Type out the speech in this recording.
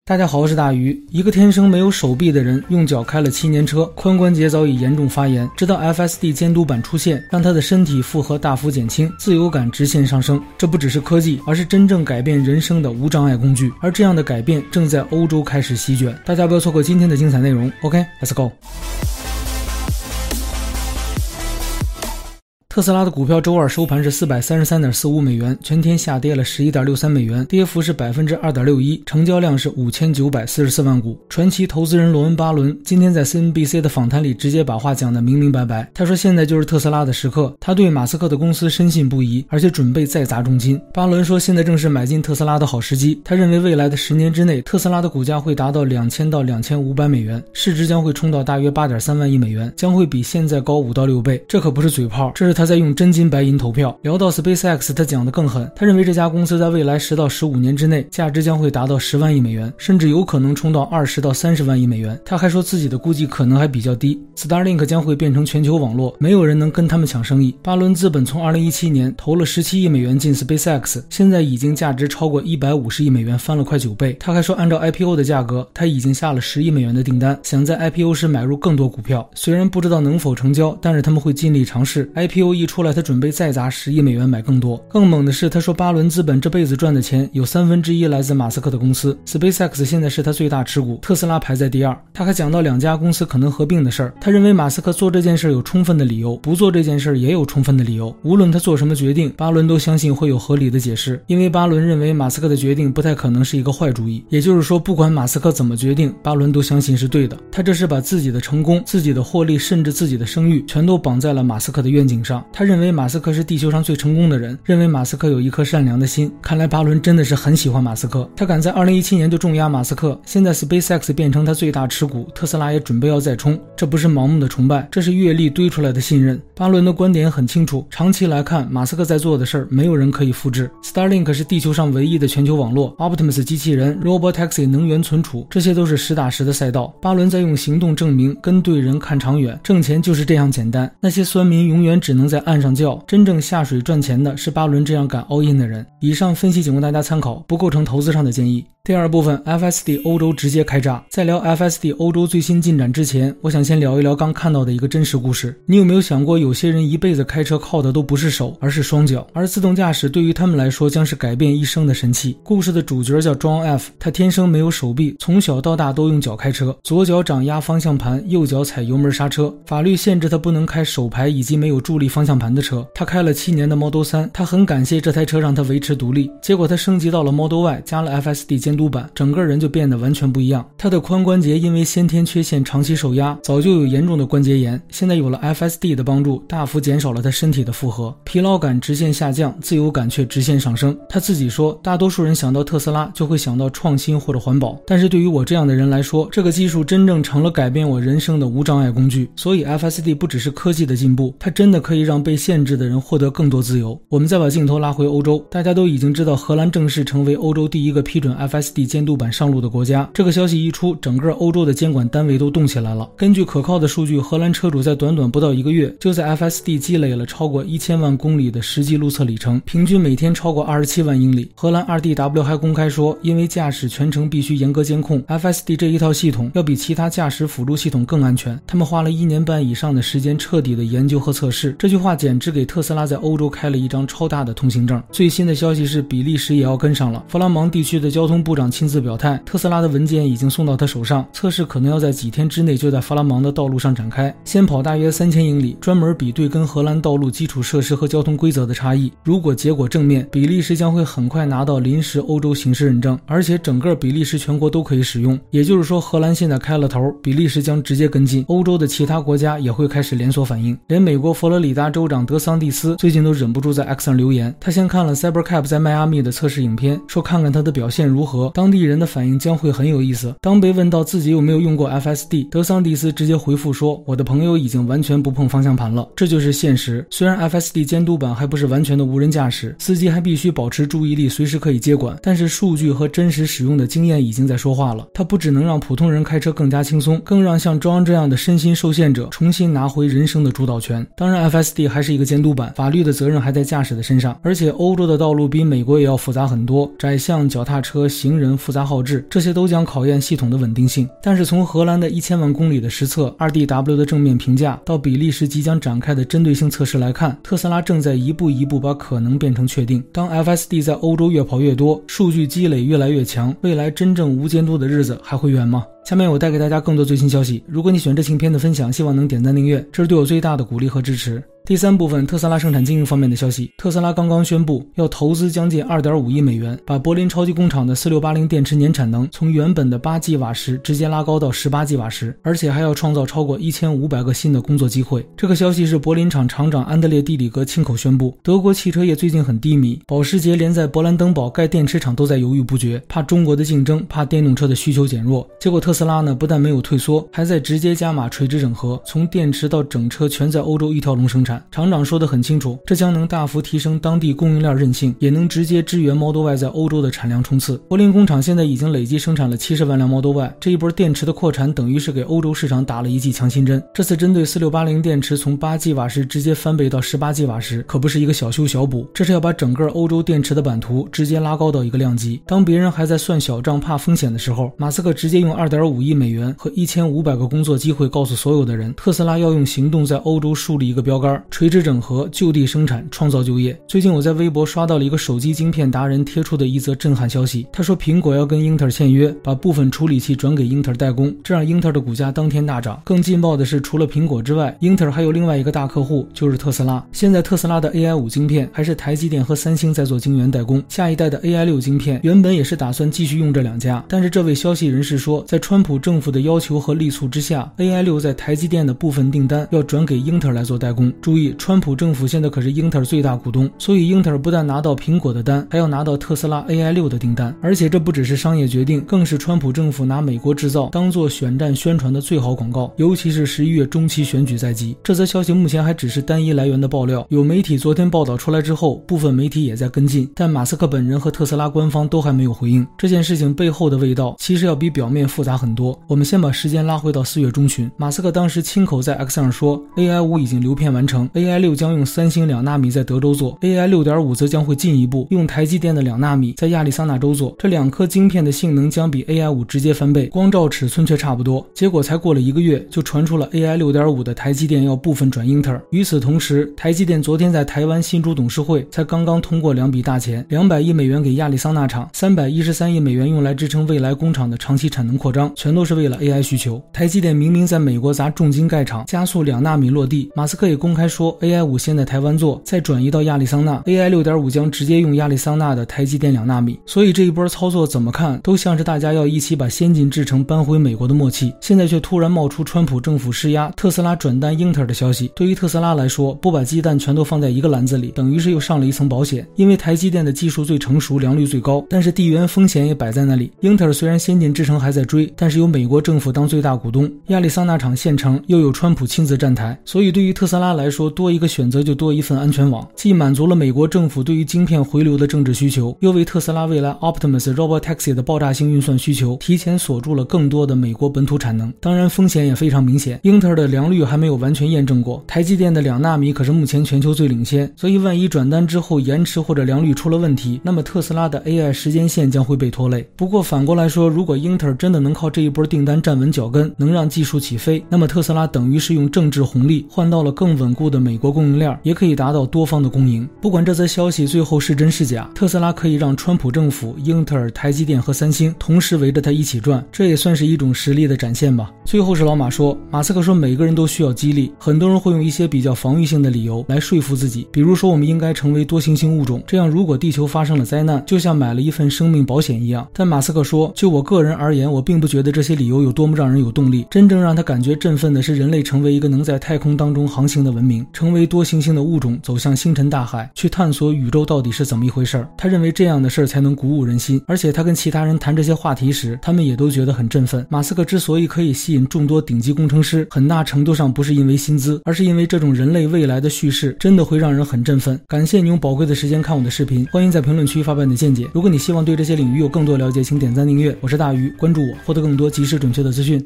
大家好，我是大鱼。一个天生没有手臂的人用脚开了7年车，髋关节早已严重发炎，直到 FSD 监督板出现，让他的身体负荷大幅减轻，自由感直线上升。这不只是科技，而是真正改变人生的无障碍工具。而这样的改变正在欧洲开始席卷，大家不要错过今天的精彩内容。OK，Let's go。特斯拉的股票周二收盘是433.45美元，全天下跌了11.63美元，跌幅是 2.61%， 成交量是5944万股。传奇投资人罗恩·巴伦今天在 CNBC 的访谈里直接把话讲得明明白白，他说现在就是特斯拉的时刻，他对马斯克的公司深信不疑，而且准备再砸重金。巴伦说现在正是买进特斯拉的好时机，他认为未来的10年之内，特斯拉的股价会达到2000到2500美元，市值将会冲到大约 8.3万亿美元，将会比现在高5到6倍。这可不是嘴炮，这是他在用真金白银投票。聊到 SpaceX， 他讲得更狠，他认为这家公司在未来10到15年之内价值将会达到10万亿美元，甚至有可能冲到20到30万亿美元。他还说自己的估计可能还比较低， Starlink 将会变成全球网络，没有人能跟他们抢生意。巴伦资本从2017年投了17亿美元进 SpaceX， 现在已经价值超过150亿美元，翻了快9倍。他还说按照 IPO 的价格，他已经下了10亿美元的订单，想在 IPO 时买入更多股票。虽然不知道能否成交，但是他们会尽力尝试。 IPO 一出来，他准备再砸10亿美元买更多。更猛的是，他说巴伦资本这辈子赚的钱有1/3来自马斯克的公司， SpaceX 现在是他最大持股，特斯拉排在第2。他还讲到2家公司可能合并的事儿，他认为马斯克做这件事有充分的理由，不做这件事也有充分的理由。无论他做什么决定，巴伦都相信会有合理的解释，因为巴伦认为马斯克的决定不太可能是一个坏主意。也就是说，不管马斯克怎么决定，巴伦都相信是对的。他这是把自己的成功、自己的获利，甚至自己的声誉全都绑在了马斯克的愿景上。他认为马斯克是地球上最成功的人，认为马斯克有一颗善良的心。看来巴伦真的是很喜欢马斯克，他敢在2017年就重压马斯克，现在 SpaceX 变成他最大持股，特斯拉也准备要再冲，这不是盲目的崇拜，这是阅历堆出来的信任。巴伦的观点很清楚，长期来看，马斯克在做的事儿没有人可以复制。 Starlink 是地球上唯一的全球网络， Optimus 机器人， Robotaxi 能源存储，这些都是实打实的赛道。巴伦在用行动证明跟对人看长远，挣钱就是这样简单。那些酸民永远只能在岸上叫，真正下水赚钱的是巴伦这样敢 all in 的人。以上分析仅供大家参考，不构成投资上的建议。第二部分 FSD 欧洲直接开炸。在聊 FSD 欧洲最新进展之前，我想先聊一聊刚看到的一个真实故事。你有没有想过，有些人一辈子开车靠的都不是手，而是双脚，而自动驾驶对于他们来说将是改变一生的神器。故事的主角叫 John F， 他天生没有手臂，从小到大都用脚开车，左脚掌压方向盘，右脚踩油门刹车。法律限制他不能开手排以及没有助力方向盘的车。他开了7年的 Model 3，他很感谢这台车让他维持独立。结果他升级到了 Model Y， 加了 FSD 监督板，整个人就变得完全不一样。他的髋关节因为先天缺陷长期受压，早就有严重的关节炎，现在有了 FSD 的帮助，大幅减少了他身体的负荷，疲劳感直线下降，自由感却直线上升。他自己说，大多数人想到特斯拉就会想到创新或者环保，但是对于我这样的人来说，这个技术真正成了改变我人生的无障碍工具。所以 FSD 不只是科技的进步，它真的可以让被限制的人获得更多自由。我们再把镜头拉回欧洲，大家都已经知道荷兰正式成为欧洲第一个批准 FSD 监督板上路的国家。这个消息一出，整个欧洲的监管单位都动起来了。根据可靠的数据，荷兰车主在短短不到1个月，就在 FSD 积累了超过1000万公里的实际路测里程，平均每天超过27万英里。荷兰 2DW 还公开说，因为驾驶全程必须严格监控， FSD 这一套系统要比其他驾驶辅助系统更安全。他们花了1年半以上的时间彻底的研究和测试。这句话简直给特斯拉在欧洲开了一张超大的通行证。最新的消息是，比利时也要跟上了。弗拉芒地区的交通部长亲自表态，特斯拉的文件已经送到他手上，测试可能要在几天之内就在弗拉芒的道路上展开，先跑大约3000英里，专门比对跟荷兰道路基础设施和交通规则的差异。如果结果正面，比利时将会很快拿到临时欧洲行驶认证，而且整个比利时全国都可以使用。也就是说，荷兰现在开了头，比利时将直接跟进，欧洲的其他国家也会开始连锁反应。连美国佛罗里达州长德桑蒂斯最近都忍不住在 X 上留言，他先看了 Cybercab 在迈阿密的测试影片，说看看他的表现如何，当地人的反应将会很有意思。当被问到自己有没有用过 FSD， 德桑蒂斯直接回复说，我的朋友已经完全不碰方向盘了。这就是现实。虽然 FSD 监督板还不是完全的无人驾驶，司机还必须保持注意力，随时可以接管，但是数据和真实使用的经验已经在说话了。它不只能让普通人开车更加轻松，更让像 John 这样的身心受限者重新拿回人生的主导权。当然 FSD 还是一个监督板，法律的责任还在驾驶的身上，而且欧洲的道路比美国也要复杂很多，窄巷、脚踏车、行行人复杂耗智，这些都将考验系统的稳定性。但是从荷兰的1000万公里的实测 2DW 的正面评价到比利时即将展开的针对性测试来看，特斯拉正在一步一步把可能变成确定。当 FSD 在欧洲越跑越多，数据积累越来越强，未来真正无监督的日子还会远吗？下面我带给大家更多最新消息，如果你喜欢这期影片的分享，希望能点赞订阅，这是对我最大的鼓励和支持。第三部分，特斯拉生产经营方面的消息。特斯拉刚刚宣布要投资将近 2.5 亿美元，把柏林超级工厂的4680电池年产能从原本的8 g 瓦时直接拉高到18 g 瓦时，而且还要创造超过1500个新的工作机会。这个消息是柏林厂厂长安德烈·蒂里格亲口宣布。德国汽车业最近很低迷，保时捷连在勃兰登堡盖电池厂都在犹豫不决，怕中国的竞争，怕电动车的需求减弱。结果特斯拉呢，不但没有退缩，还在直接加码垂直整合，从电池到整车全在欧洲一条龙生产。厂长说得很清楚，这将能大幅提升当地供应链韧性，也能直接支援 Model Y 在欧洲的产量冲刺。柏林工厂现在已经累计生产了70万辆 Model Y， 这一波电池的扩产等于是给欧洲市场打了一剂强心针。这次针对4680电池从8 g 瓦时直接翻倍到18 g 瓦时，可不是一个小修小补，这是要把整个欧洲电池的版图直接拉高到一个量级。当别人还在算小账怕风险的时候，马斯克直接用 2.5 亿美元和1500个工作机会告诉所有的人，特斯拉要用行动在欧洲树立一个标杆，垂直整合，就地生产，创造就业。最近我在微博刷到了一个手机晶片达人贴出的一则震撼消息，他说苹果要跟英特尔签约，把部分处理器转给英特尔代工，这让英特尔的股价当天大涨。更劲爆的是，除了苹果之外，英特尔还有另外一个大客户，就是特斯拉。现在特斯拉的 AI5 晶片还是台积电和三星在做晶圆代工，下一代的 AI6 晶片原本也是打算继续用这两家，但是这位消息人士说，在川普政府的要求和力促之下， AI6 在台积电的部分订单要转给英特尔来做代工。注意，川普政府现在可是英特尔最大股东，所以英特尔不但拿到苹果的单，还要拿到特斯拉 AI6 的订单。而且这不只是商业决定，更是川普政府拿美国制造当做选战宣传的最好广告，尤其是11月中期选举在即。这则消息目前还只是单一来源的爆料，有媒体昨天报道出来之后，部分媒体也在跟进，但马斯克本人和特斯拉官方都还没有回应。这件事情背后的味道其实要比表面复杂很多。我们先把时间拉回到4月中旬，马斯克当时亲口在 X 上说 AI5 已经流片完成， AI6 将用三星2纳米在德州做， AI6.5 则将会进一步用台积电的2纳米在亚利桑那州做，这2颗晶片的性能将比 AI5 直接翻倍，光照尺寸却差不多。结果才过了1个月，就传出了 AI6.5 的台积电要部分转英特尔。与此同时，台积电昨天在台湾新竹董事会才刚刚通过2笔大钱，200亿美元给亚利桑那厂，313亿美元用来支撑未来工厂的长期产能扩张，全都是为了 AI 需求。台积电明明在美国砸重金盖厂，加速2纳米落地，马斯克也公开说 AI5 先在台湾做，再转移到亚利桑那， AI6.5 将直接用亚利桑那的台积电2纳米。所以这一波操作怎么看都像是大家要一起把先进制程搬回美国的默契，现在却突然冒出川普政府施压特斯拉转单英特尔的消息。对于特斯拉来说，不把鸡蛋全都放在一个篮子里，等于是又上了一层保险。因为台积电的技术最成熟，良率最高，但是地缘风险也摆在那里。英特尔虽然先进制程还在追，但是有美国政府当最大股东，亚利桑那厂现成，又有川普亲自站台，所以对于特斯拉来说，多一个选择就多一份安全网，既满足了美国政府对于晶片回流的政治需求，又为特斯拉未来 Optimus Robotaxi 的爆炸性运算需求提前锁住了更多的美国本土产能。当然风险也非常明显，英特尔的良率还没有完全验证过，台积电的2纳米可是目前全球最领先，所以万一转单之后延迟或者良率出了问题，那么特斯拉的 AI 时间线将会被拖累。不过反过来说，如果英特尔真的能靠这一波订单站稳脚跟，能让技术起飞，那么特斯拉等于是用政治红利换到了更稳固的美国供应链，也可以达到多方的共赢。不管这则消息最后是真是假，特斯拉可以让川普政府、英特尔、台积电和三星同时围着他一起转，这也算是一种实力的展现吧。最后是老马说，马斯克说每个人都需要激励，很多人会用一些比较防御性的理由来说服自己，比如说我们应该成为多行星物种，这样如果地球发生了灾难，就像买了一份生命保险一样。但马斯克说，就我个人而言，我并不觉得这些理由有多么让人有动力，真正让他感觉振奋的是人类成为一个能在太空当中航行的文明，成为多行星的物种，走向星辰大海，去探索宇宙到底是怎么一回事。他认为这样的事才能鼓舞人心，而且他跟其他人谈这些话题时，他们也都觉得很振奋。马斯克之所以可以吸引众多顶级工程师，很大程度上不是因为薪资，而是因为这种人类未来的叙事真的会让人很振奋。感谢你用宝贵的时间看我的视频，欢迎在评论区发表你的见解。如果你希望对这些领域有更多了解，请点赞订阅。我是大鱼，关注我，获得更多及时准确的资讯。